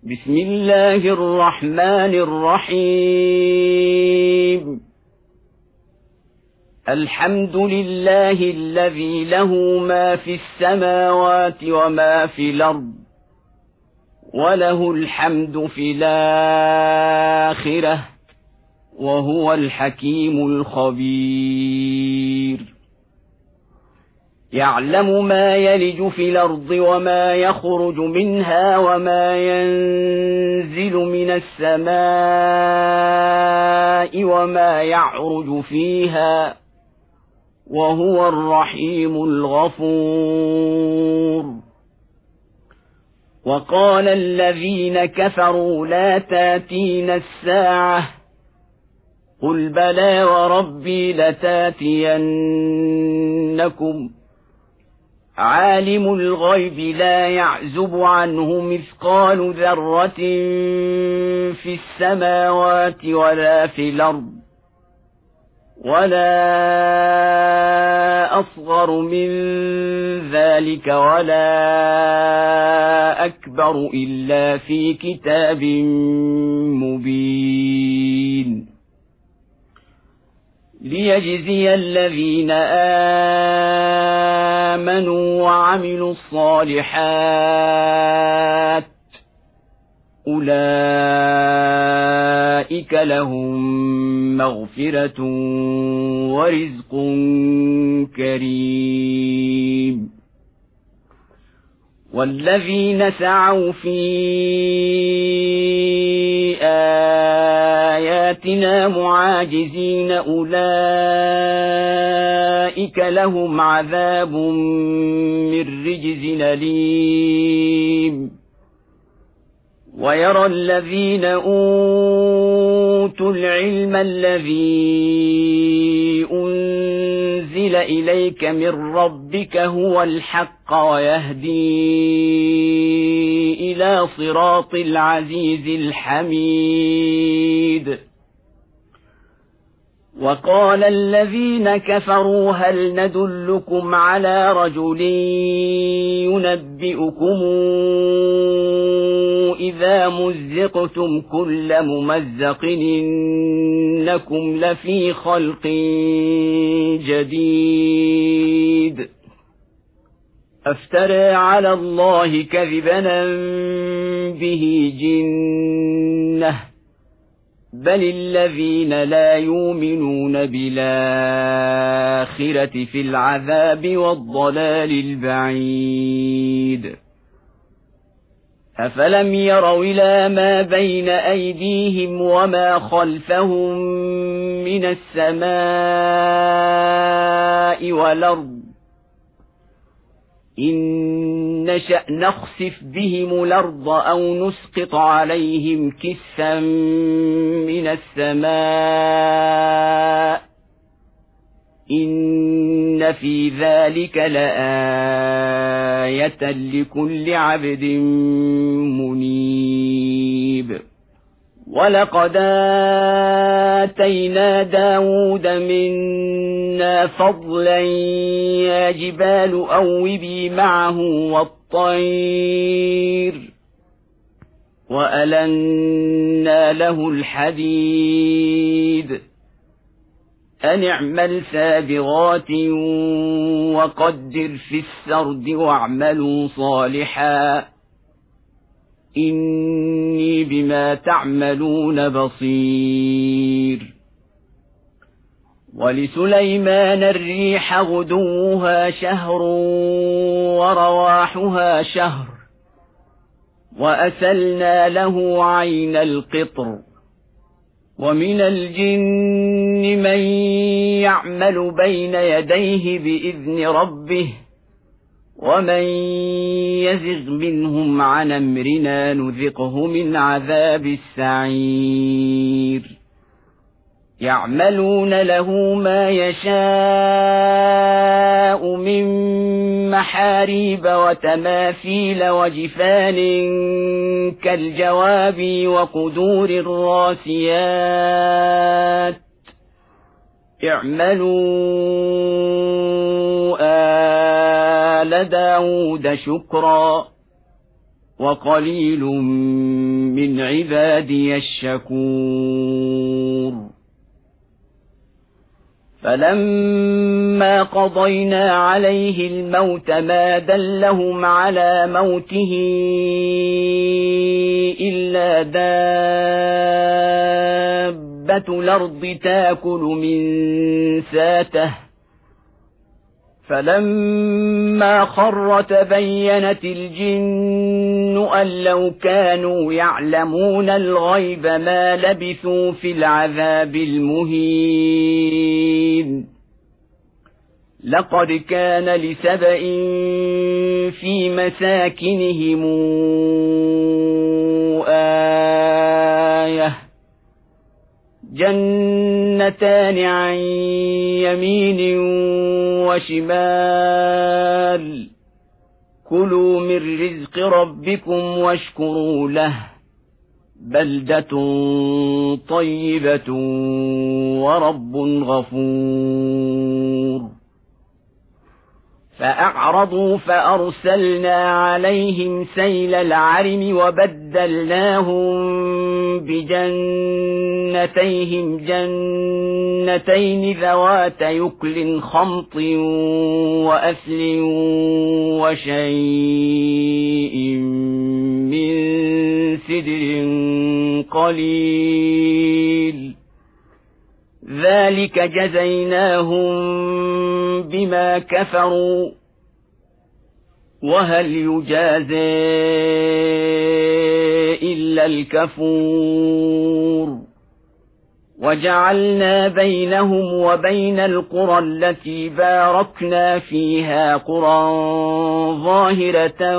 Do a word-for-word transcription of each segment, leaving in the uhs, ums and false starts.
بسم الله الرحمن الرحيم الحمد لله الذي له ما في السماوات وما في الأرض وله الحمد في الآخرة وهو الحكيم الخبير يعلم ما يلج في الأرض وما يخرج منها وما ينزل من السماء وما يعرج فيها وهو الرحيم الغفور وقال الذين كفروا لا تاتينا الساعة قل بلى وربي لتاتينكم عالم الغيب لا يعزب عنه مثقال ذرة في السماوات ولا في الأرض ولا أصغر من ذلك ولا أكبر إلا في كتاب مبين ليجزي الذين آمنوا وعملوا الصالحات أولئك لهم مغفرة ورزق كريم والذين سعوا في آياتنا معاجزين أولئك لهم عذاب من رجز أليم ويرى الذين أوتوا العلم الذي أنزل إليك من ربك هو الحق ويهدي إلى صراط العزيز الحميد وقال الذين كفروا هل ندلكم على رجل ينبئكم إذا مزقتم كل ممزق إنكم لفي خلق جديد أفترى على الله كذبا به جنة بل الذين لا يؤمنون بالآخرة في العذاب والضلال البعيد أفلم يروا إلى ما بين أيديهم وما خلفهم من السماء والأرض إن نشأ نخسف بهم الأرض أو نسقط عليهم كسفا من السماء إن في ذلك لآية لكل عبد منيب ولقد آتينا داود منا فضلا يا جبال أوبي معه والطير وألنا له الحديد أن اعمل سابغات وقدر في السرد واعملوا صالحا إني بما تعملون بصير ولسليمان الريح غدوها شهر ورواحها شهر وأسلنا له عين القطر ومن الجن من يعمل بين يديه بإذن ربه ومن يزغ منهم عن أمرنا نذقه من عذاب السعير يعملون له ما يشاء من محاريب وتماثيل وجفان كالجواب وقدور الراسيات اعملوا آل داود شكرا وقليل عبادي الشكور فلما قضينا عليه الموت ما دلهم على موته إلا دابة الأرض تأكل من ساته فلما خر تبينت الجن أن لو كانوا يعلمون الغيب ما لبثوا في العذاب المهين لقد كان لسبإ في مساكنهم آية جنتان عن يمين وشمال كلوا من رزق ربكم واشكروا له بلدة طيبة ورب غفور فأعرضوا فأرسلنا عليهم سيل العرم وبدلناهم بجنتيهم جنتين ذوات يكل خمط وأثل وشيء من سدر قليل ذلك جزيناهم بما كفروا وهل يجازى إلا الكفور وجعلنا بينهم وبين القرى التي باركنا فيها قرى ظاهرة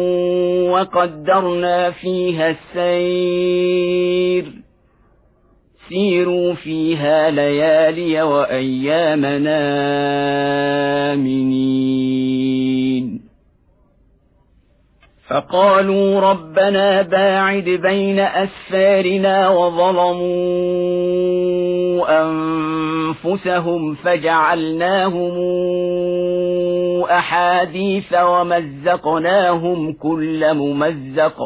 وقدرنا فيها السير سيروا فيها ليالي وأيامنا آمنين فقالوا ربنا باعد بين أسفارنا وظلموا أنفسهم فجعلناهم أحاديث ومزقناهم كل ممزق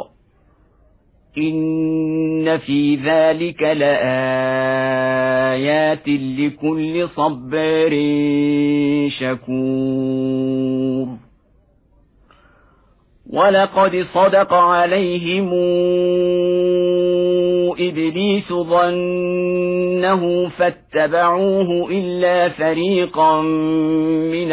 إن في ذلك لآيات لكل صبار شكور ولقد صدق عليهم إبليس ظنه فاتبعوه إلا فريقا من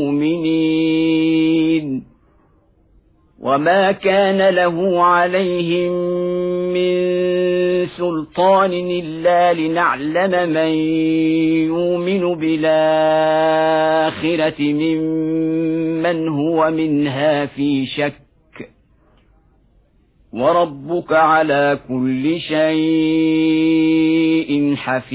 المؤمنين وما كان له عليهم من سلطان إلا لنعلم من يؤمن بالآخرة ممن هو منها في شك وربك على كل شيء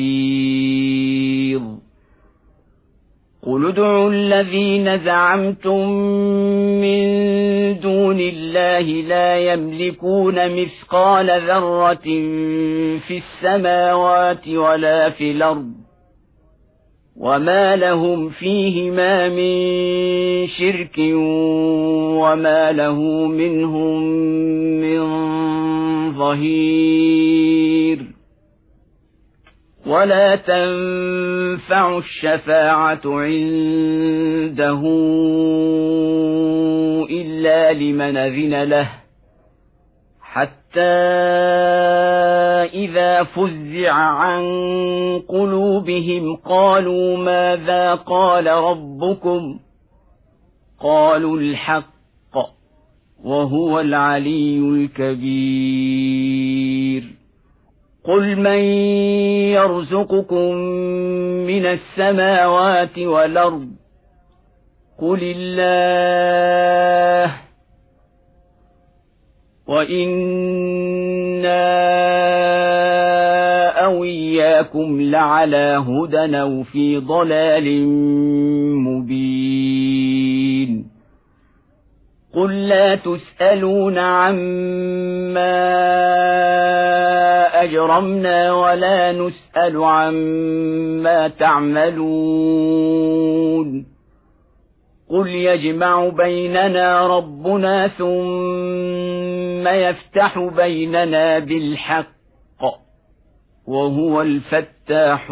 حفيظ قل ادعوا الذين زعمتم من دون الله لا يملكون مثقال ذرة في السماوات ولا في الأرض وما لهم فيهما من شرك وما له منهم من ظهير ولا تنفع الشفاعة عنده إلا لمن أذن له حتى إذا فزع عن قلوبهم قالوا ماذا قال ربكم قالوا الحق وهو العلي الكبير قل من يرزقكم من السماوات والأرض قل الله وإنا أو إياكم لعلى هدى أو في ضلال مبين قل لا تسألون عما أجرمنا ولا نسأل عما تعملون قل يجمع بيننا ربنا ثم يفتح بيننا بالحق وهو الفتاح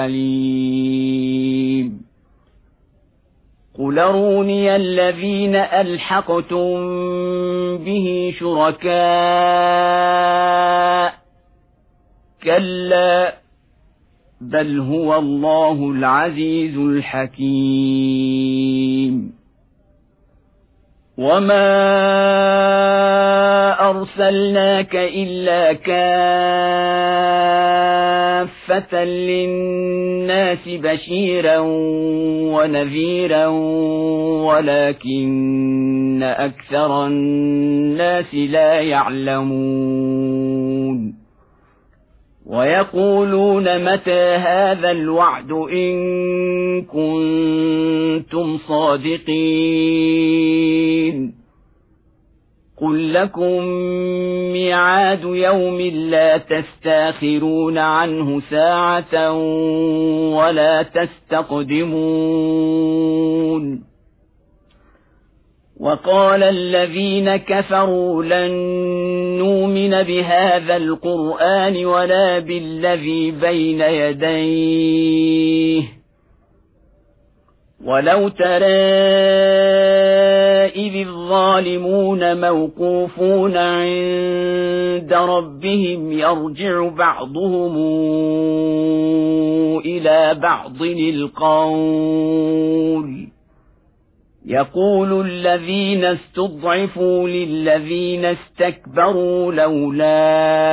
العليم قل أروني الذين ألحقتم به شركاء كلا بل هو الله العزيز الحكيم وما أرسلناك إلا كافة للناس بشيرا ونذيرا ولكن أكثر الناس لا يعلمون ويقولون متى هذا الوعد إن كنتم صادقين قل لكم ميعاد يوم لا تستاخرون عنه ساعة ولا تستقدمون وقال الذين كفروا لن نؤمن بهذا القرآن ولا بالذي بين يديه ولو ترى إذ الظالمون موقوفون عند ربهم يرجع بعضهم إلى بعض القول يقول الذين استضعفوا للذين استكبروا لولا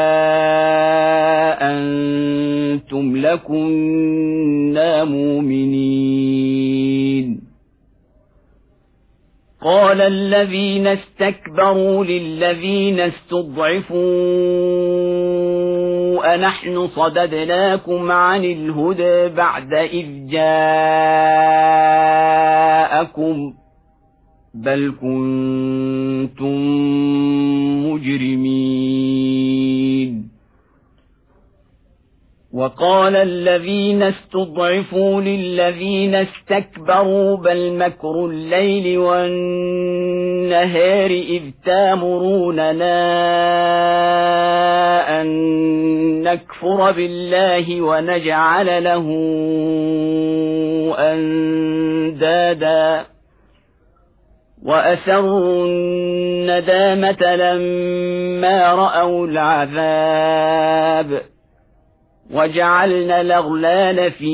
أنتم لكنا مؤمنين قال الذين استكبروا للذين استضعفوا أنحن صددناكم عن الهدى بعد إذ جاءكم بل كنتم مجرمين وقال الذين استضعفوا للذين استكبروا بل مكر الليل والنهار إذ تامروننا أن نكفر بالله ونجعل له أندادا وأسروا الندامة لما رأوا العذاب وجعلنا الأغلال في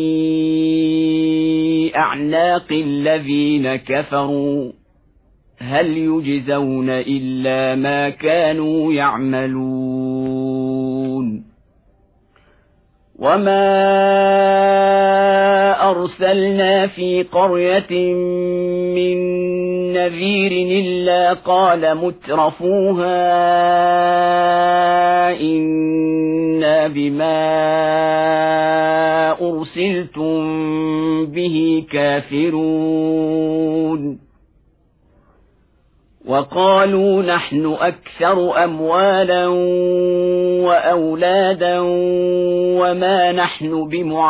أعناق الذين كفروا هل يجزون إلا ما كانوا يعملون وما أرسلنا في قرية من نذير إلا قال مترفوها إنا بما أرسلتم به كافرون وقالوا نحن أكثر أموالا وأولادا وما نحن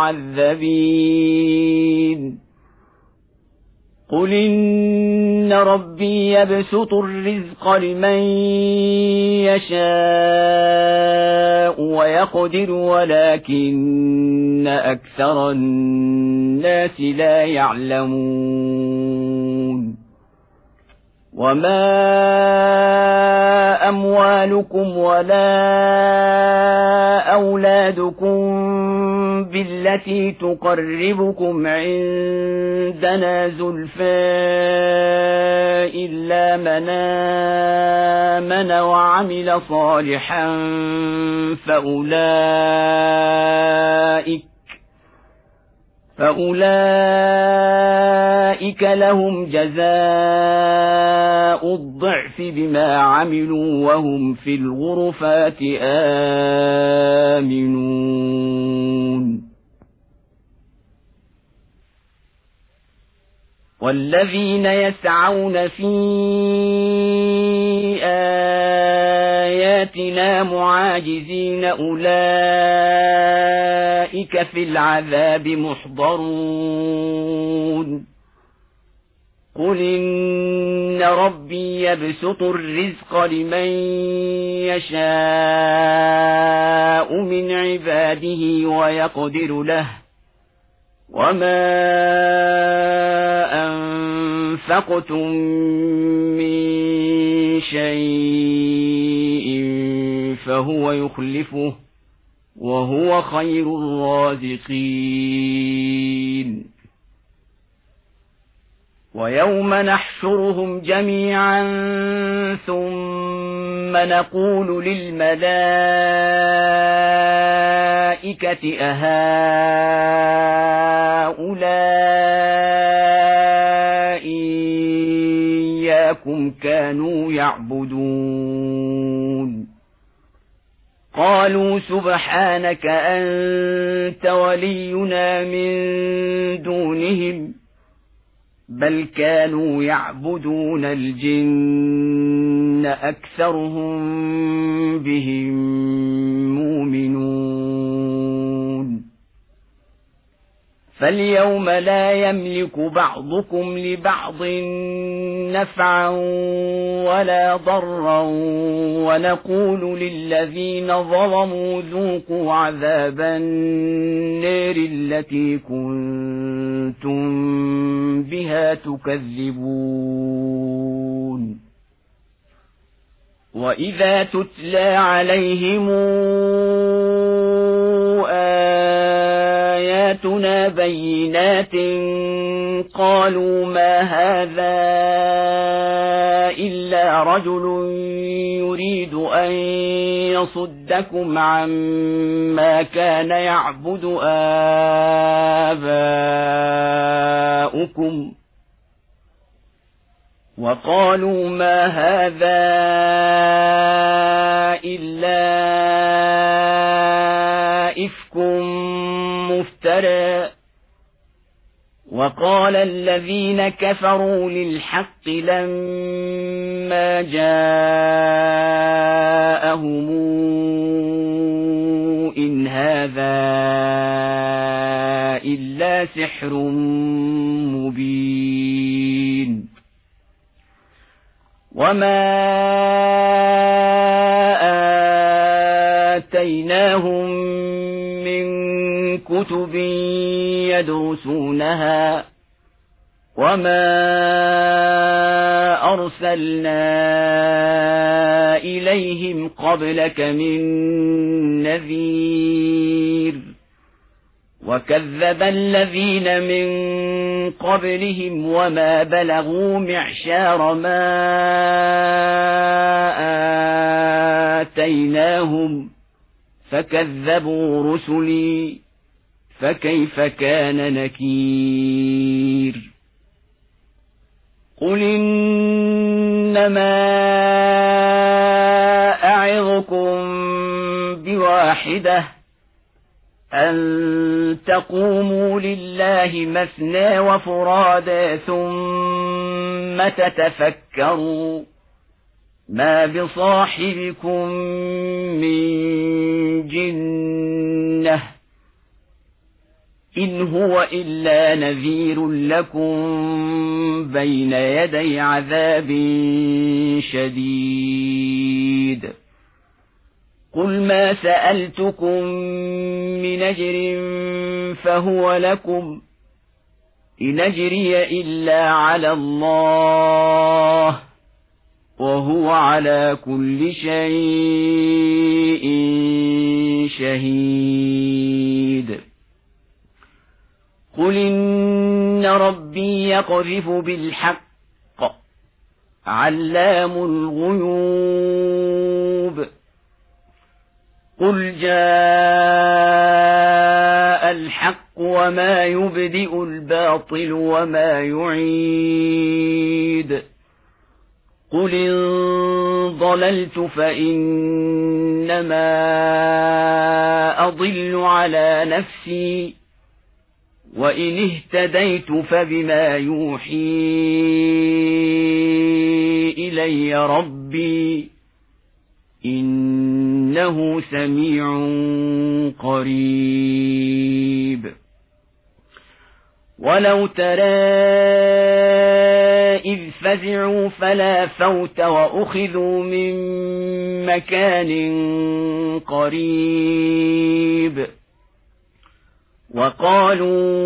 بمعذبين قل إن ربي يبسط الرزق لمن يشاء ويقدر ولكن أكثر الناس لا يعلمون وما أموالكم ولا أولادكم بالتي تقربكم عندنا زلفى إلا من آمن وعمل صالحا فأولئك فأولئك لهم جزاء الضعف بما عملوا وهم في الغرفات آمنون والذين يسعون في آياتنا معاجزين أولئك في العذاب محضرون قل إن ربي يبسط الرزق لمن يشاء من عباده ويقدر له وما أنفقتم من شيء فهو يخلفه وهو خير الرازقين ويوم نحشرهم جميعا ثم نقول للملائكة أهؤلاء إياكم كانوا يعبدون قالوا سبحانك أنت ولينا من دونهم بل كانوا يعبدون الجن أكثرهم بهم مؤمنون فاليوم لا يملك بعضكم لبعض نفعا ولا ضرا ونقول للذين ظلموا ذوقوا عذاب النار التي كنتم بها تكذبون وإذا تتلى عليهم آياتنا بينات قالوا ما هذا إلا رجل يريد أن يصدكم عما كان يعبد آباؤكم وقالوا ما هذا إلا إفك مفترى وقال الذين كفروا للحق لما جاءهم إن هذا إلا سحر مبين وما آتيناهم من كتب يدرسونها وما أرسلنا إليهم قبلك من نذير وكذب الذين من قبلهم وما بلغوا معشار ما آتيناهم فكذبوا رسلي فكيف كان نكير قل إنما أعظكم بواحدة أن تقوموا لله مثنى وفرادى ثم تتفكروا ما بصاحبكم من جنة إن هو إلا نذير لكم بين يدي عذاب شديد قل ما سألتكم من أجر فهو لكم إن أجري إلا على الله وهو على كل شيء شهيد قل إن ربي يقذف بالحق علام الغيوب قل جاء الحق وما يبدئ الباطل وما يعيد قل إن ضللت فإنما أضل على نفسي وإن اهتديت فبما يوحي إلي ربي إنه سميع قريب ولو ترى إذ فزعوا فلا فوت وأخذوا من مكان قريب وقالوا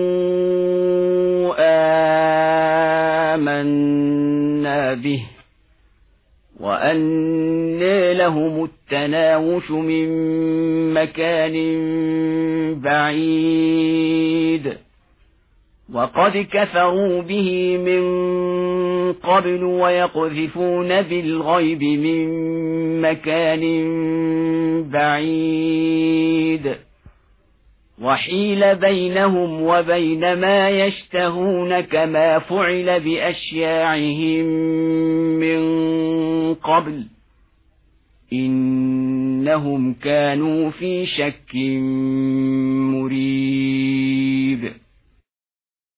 آمنا به وأنى لهم التناوش من مكان بعيد وقد كفروا به من قبل ويقذفون بالغيب من مكان بعيد وحيل بينهم وبين ما يشتهون كما فعل بأشياعهم من قبل إنهم كانوا في شك مريب